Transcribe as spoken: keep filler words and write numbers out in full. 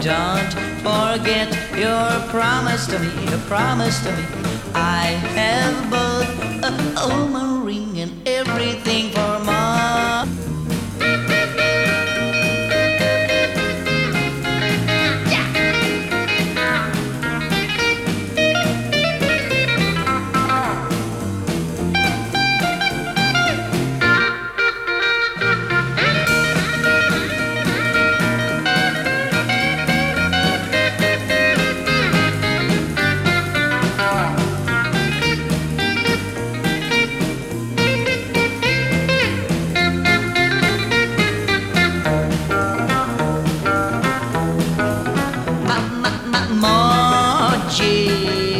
don't forget your promise to me, your promise to me. I have both a almond ring and everything for more. Moji.